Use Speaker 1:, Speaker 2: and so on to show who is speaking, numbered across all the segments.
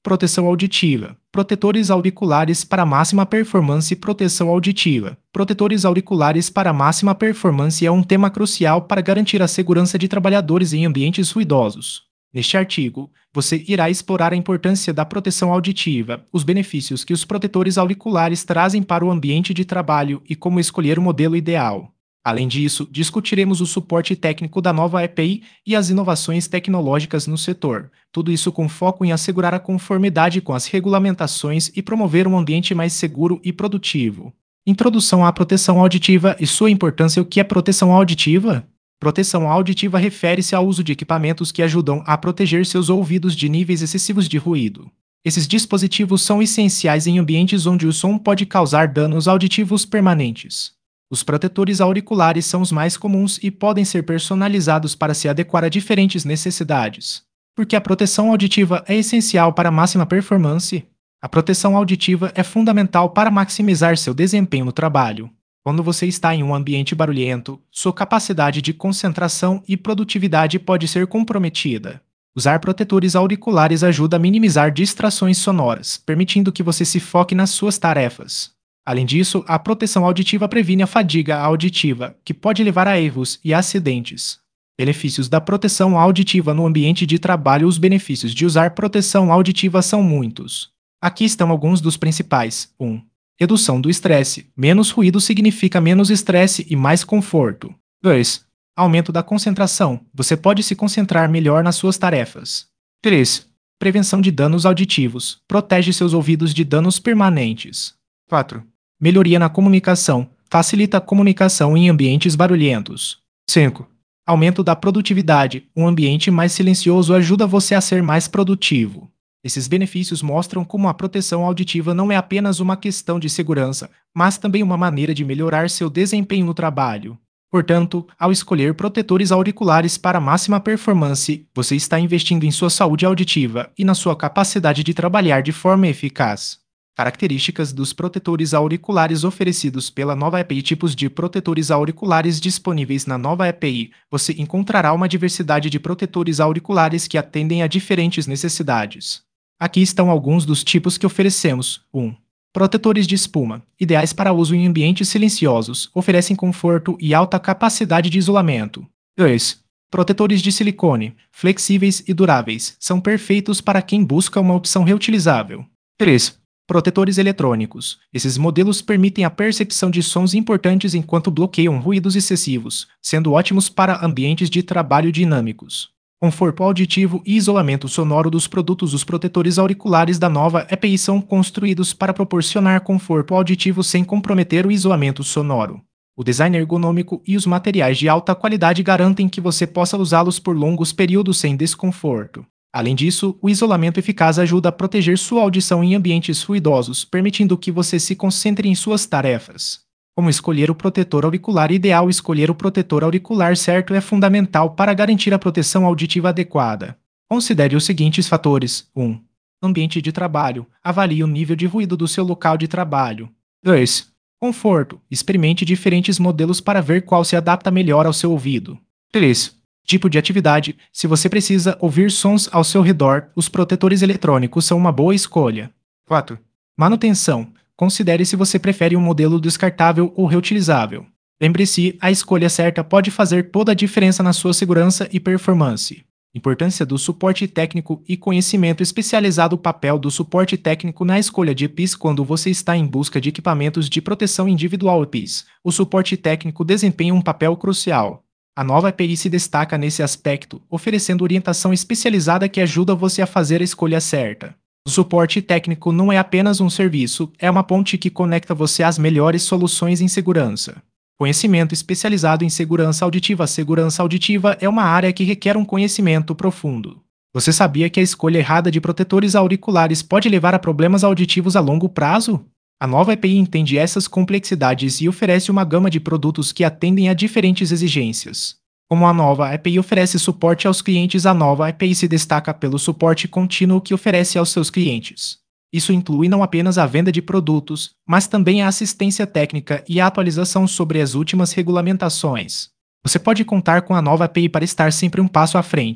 Speaker 1: Proteção auditiva. Protetores auriculares para máxima performance. Proteção auditiva. Protetores auriculares para máxima performance é um tema crucial para garantir a segurança de trabalhadores em ambientes ruidosos. Neste artigo, você irá explorar a importância da proteção auditiva, os benefícios que os protetores auriculares trazem para o ambiente de trabalho e como escolher o modelo ideal. Além disso, discutiremos o suporte técnico da nova EPI e as inovações tecnológicas no setor. Tudo isso com foco em assegurar a conformidade com as regulamentações e promover um ambiente mais seguro e produtivo. Introdução à proteção auditiva e sua importância. O que é proteção auditiva? Proteção auditiva refere-se ao uso de equipamentos que ajudam a proteger seus ouvidos de níveis excessivos de ruído. Esses dispositivos são essenciais em ambientes onde o som pode causar danos auditivos permanentes. Os protetores auriculares são os mais comuns e podem ser personalizados para se adequar a diferentes necessidades. Porque a proteção auditiva é essencial para a máxima performance? A proteção auditiva é fundamental para maximizar seu desempenho no trabalho. Quando você está em um ambiente barulhento, sua capacidade de concentração e produtividade pode ser comprometida. Usar protetores auriculares ajuda a minimizar distrações sonoras, permitindo que você se foque nas suas tarefas. Além disso, a proteção auditiva previne a fadiga auditiva, que pode levar a erros e acidentes. Benefícios da proteção auditiva no ambiente de trabalho. Os benefícios de usar proteção auditiva são muitos. Aqui estão alguns dos principais. 1. Redução do estresse. Menos ruído significa menos estresse e mais conforto. 2. Aumento da concentração. Você pode se concentrar melhor nas suas tarefas. 3. Prevenção de danos auditivos. Protege seus ouvidos de danos permanentes. 4. Melhoria na comunicação. Facilita a comunicação em ambientes barulhentos. 5. Aumento da produtividade. Um ambiente mais silencioso ajuda você a ser mais produtivo. Esses benefícios mostram como a proteção auditiva não é apenas uma questão de segurança, mas também uma maneira de melhorar seu desempenho no trabalho. Portanto, ao escolher protetores auriculares para máxima performance, você está investindo em sua saúde auditiva e na sua capacidade de trabalhar de forma eficaz. Características dos protetores auriculares oferecidos pela nova EPI. Tipos de protetores auriculares disponíveis na nova EPI. Você encontrará uma diversidade de protetores auriculares que atendem a diferentes necessidades. Aqui estão alguns dos tipos que oferecemos. 1. Protetores de espuma, ideais para uso em ambientes silenciosos, oferecem conforto e alta capacidade de isolamento. 2. Protetores de silicone, flexíveis e duráveis, são perfeitos para quem busca uma opção reutilizável. 3. Protetores eletrônicos. Esses modelos permitem a percepção de sons importantes enquanto bloqueiam ruídos excessivos, sendo ótimos para ambientes de trabalho dinâmicos. Conforto auditivo e isolamento sonoro dos produtos. Os protetores auriculares da nova EPI são construídos para proporcionar conforto auditivo sem comprometer o isolamento sonoro. O design ergonômico e os materiais de alta qualidade garantem que você possa usá-los por longos períodos sem desconforto. Além disso, o isolamento eficaz ajuda a proteger sua audição em ambientes ruidosos, permitindo que você se concentre em suas tarefas. Como escolher o protetor auricular ideal? Escolher o protetor auricular certo é fundamental para garantir a proteção auditiva adequada. Considere os seguintes fatores. 1. Ambiente de trabalho. Avalie o nível de ruído do seu local de trabalho. 2. Conforto. Experimente diferentes modelos para ver qual se adapta melhor ao seu ouvido. 3. Tipo de atividade. Se você precisa ouvir sons ao seu redor, os protetores eletrônicos são uma boa escolha. 4. Manutenção. Considere se você prefere um modelo descartável ou reutilizável. Lembre-se, a escolha certa pode fazer toda a diferença na sua segurança e performance. Importância do suporte técnico e conhecimento especializado. O papel do suporte técnico na escolha de EPIs. Quando você está em busca de equipamentos de proteção individual EPIs, o suporte técnico desempenha um papel crucial. A nova EPI se destaca nesse aspecto, oferecendo orientação especializada que ajuda você a fazer a escolha certa. O suporte técnico não é apenas um serviço, é uma ponte que conecta você às melhores soluções em segurança. Conhecimento especializado em segurança auditiva. A segurança auditiva é uma área que requer um conhecimento profundo. Você sabia que a escolha errada de protetores auriculares pode levar a problemas auditivos a longo prazo? A nova EPI entende essas complexidades e oferece uma gama de produtos que atendem a diferentes exigências. Como a nova EPI oferece suporte aos clientes, a nova EPI se destaca pelo suporte contínuo que oferece aos seus clientes. Isso inclui não apenas a venda de produtos, mas também a assistência técnica e a atualização sobre as últimas regulamentações. Você pode contar com a nova EPI para estar sempre um passo à frente.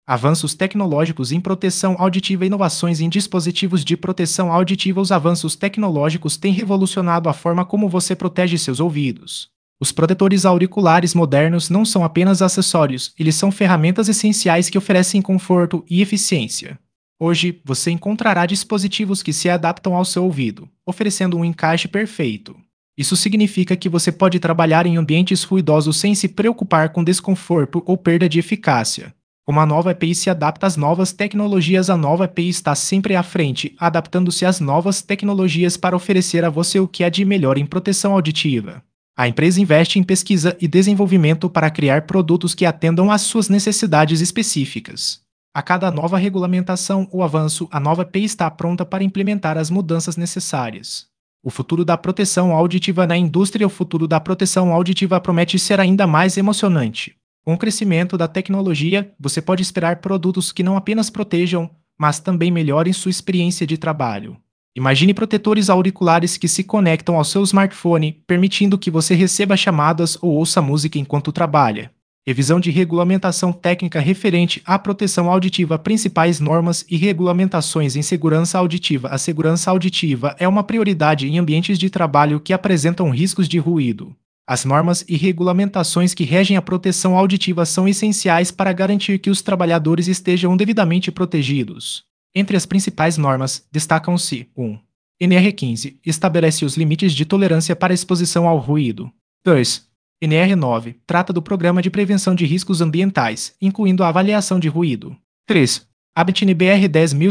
Speaker 1: Avanços tecnológicos em proteção auditiva e inovações em dispositivos de proteção auditiva. Os avanços tecnológicos têm revolucionado a forma como você protege seus ouvidos. Os protetores auriculares modernos não são apenas acessórios, eles são ferramentas essenciais que oferecem conforto e eficiência. Hoje, você encontrará dispositivos que se adaptam ao seu ouvido, oferecendo um encaixe perfeito. Isso significa que você pode trabalhar em ambientes ruidosos sem se preocupar com desconforto ou perda de eficácia. Como a nova EPI se adapta às novas tecnologias, a nova EPI está sempre à frente, adaptando-se às novas tecnologias para oferecer a você o que há de melhor em proteção auditiva. A empresa investe em pesquisa e desenvolvimento para criar produtos que atendam às suas necessidades específicas. A cada nova regulamentação ou avanço, a nova EPI está pronta para implementar as mudanças necessárias. O futuro da proteção auditiva na indústria. O futuro da proteção auditiva promete ser ainda mais emocionante. Com o crescimento da tecnologia, você pode esperar produtos que não apenas protejam, mas também melhorem sua experiência de trabalho. Imagine protetores auriculares que se conectam ao seu smartphone, permitindo que você receba chamadas ou ouça música enquanto trabalha. Revisão de regulamentação técnica referente à proteção auditiva. Principais normas e regulamentações em segurança auditiva. A segurança auditiva é uma prioridade em ambientes de trabalho que apresentam riscos de ruído. As normas e regulamentações que regem a proteção auditiva são essenciais para garantir que os trabalhadores estejam devidamente protegidos. Entre as principais normas, destacam-se 1. NR15 estabelece os limites de tolerância para exposição ao ruído. 2. NR9 trata do Programa de Prevenção de Riscos Ambientais, incluindo a avaliação de ruído. 3. A BR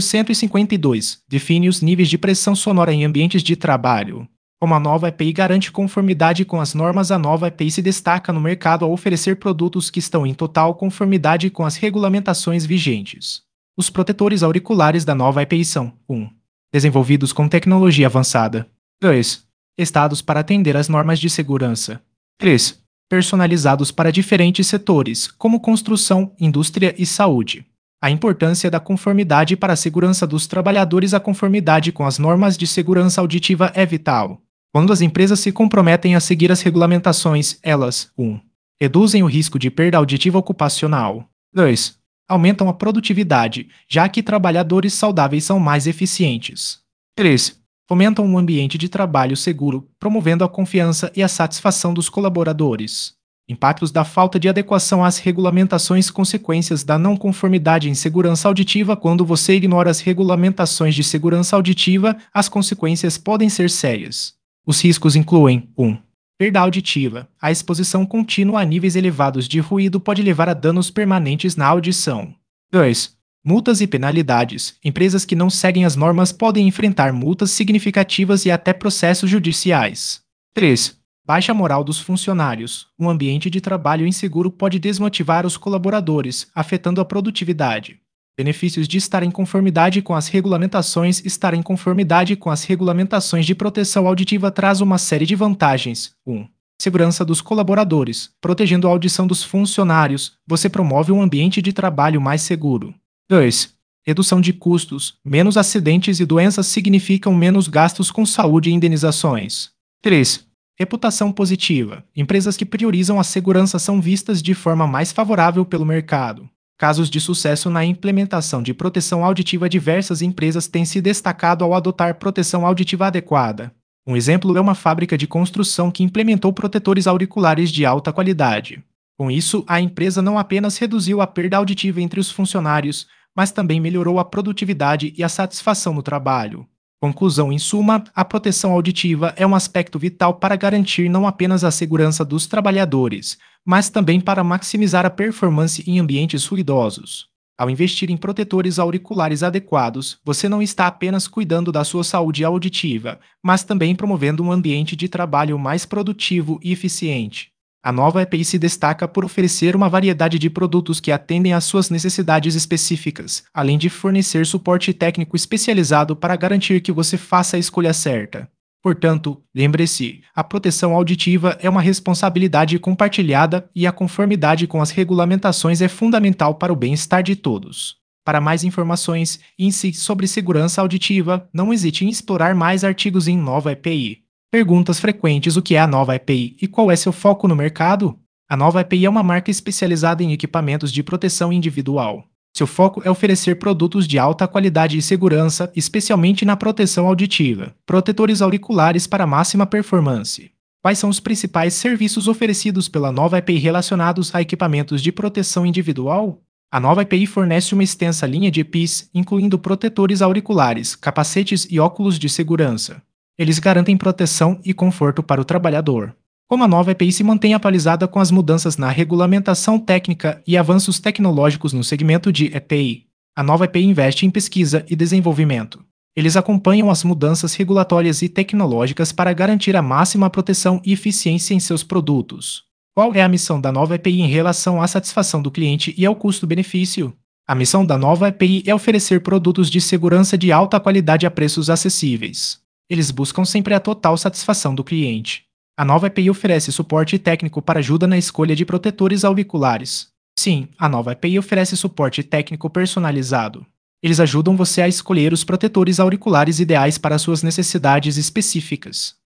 Speaker 1: 10152 define os níveis de pressão sonora em ambientes de trabalho. Como a nova EPI garante conformidade com as normas, a nova EPI se destaca no mercado ao oferecer produtos que estão em total conformidade com as regulamentações vigentes. Os protetores auriculares da nova EPI são 1. Desenvolvidos com tecnologia avançada. 2. Testados para atender às normas de segurança. 3. Personalizados para diferentes setores, como construção, indústria e saúde. A importância da conformidade para a segurança dos trabalhadores. A conformidade com as normas de segurança auditiva é vital. Quando as empresas se comprometem a seguir as regulamentações, elas 1. Reduzem o risco de perda auditiva ocupacional. 2. Aumentam a produtividade, já que trabalhadores saudáveis são mais eficientes. 3. Fomentam um ambiente de trabalho seguro, promovendo a confiança e a satisfação dos colaboradores. Impactos da falta de adequação às regulamentações. Consequências da não conformidade em segurança auditiva. Quando você ignora as regulamentações de segurança auditiva, as consequências podem ser sérias. Os riscos incluem 1. Perda auditiva. A exposição contínua a níveis elevados de ruído pode levar a danos permanentes na audição. 2. Multas e penalidades. Empresas que não seguem as normas podem enfrentar multas significativas e até processos judiciais. 3. Baixa moral dos funcionários. Um ambiente de trabalho inseguro pode desmotivar os colaboradores, afetando a produtividade. Benefícios de estar em conformidade com as regulamentações. Estar em conformidade com as regulamentações de proteção auditiva traz uma série de vantagens. 1. Segurança dos colaboradores. Protegendo a audição dos funcionários, você promove um ambiente de trabalho mais seguro. 2. Redução de custos. Menos acidentes e doenças significam menos gastos com saúde e indenizações. 3. Reputação positiva. Empresas que priorizam a segurança são vistas de forma mais favorável pelo mercado. Casos de sucesso na implementação de proteção auditiva. Diversas empresas têm se destacado ao adotar proteção auditiva adequada. Um exemplo é uma fábrica de construção que implementou protetores auriculares de alta qualidade. Com isso, a empresa não apenas reduziu a perda auditiva entre os funcionários, mas também melhorou a produtividade e a satisfação no trabalho. Conclusão: em suma, a proteção auditiva é um aspecto vital para garantir não apenas a segurança dos trabalhadores, mas também para maximizar a performance em ambientes ruidosos. Ao investir em protetores auriculares adequados, você não está apenas cuidando da sua saúde auditiva, mas também promovendo um ambiente de trabalho mais produtivo e eficiente. A nova EPI se destaca por oferecer uma variedade de produtos que atendem às suas necessidades específicas, além de fornecer suporte técnico especializado para garantir que você faça a escolha certa. Portanto, lembre-se, a proteção auditiva é uma responsabilidade compartilhada e a conformidade com as regulamentações é fundamental para o bem-estar de todos. Para mais informações e insights sobre segurança auditiva, não hesite em explorar mais artigos em Nova EPI. Perguntas frequentes: o que é a nova EPI e qual é seu foco no mercado? A nova EPI é uma marca especializada em equipamentos de proteção individual. Seu foco é oferecer produtos de alta qualidade e segurança, especialmente na proteção auditiva. Protetores auriculares para máxima performance. Quais são os principais serviços oferecidos pela nova EPI relacionados a equipamentos de proteção individual? A nova EPI fornece uma extensa linha de EPIs, incluindo protetores auriculares, capacetes e óculos de segurança. Eles garantem proteção e conforto para o trabalhador. Como a nova EPI se mantém atualizada com as mudanças na regulamentação técnica e avanços tecnológicos no segmento de EPI, a nova EPI investe em pesquisa e desenvolvimento. Eles acompanham as mudanças regulatórias e tecnológicas para garantir a máxima proteção e eficiência em seus produtos. Qual é a missão da nova EPI em relação à satisfação do cliente e ao custo-benefício? A missão da nova EPI é oferecer produtos de segurança de alta qualidade a preços acessíveis. Eles buscam sempre a total satisfação do cliente. A nova EPI oferece suporte técnico para ajuda na escolha de protetores auriculares. Sim, a nova EPI oferece suporte técnico personalizado. Eles ajudam você a escolher os protetores auriculares ideais para suas necessidades específicas.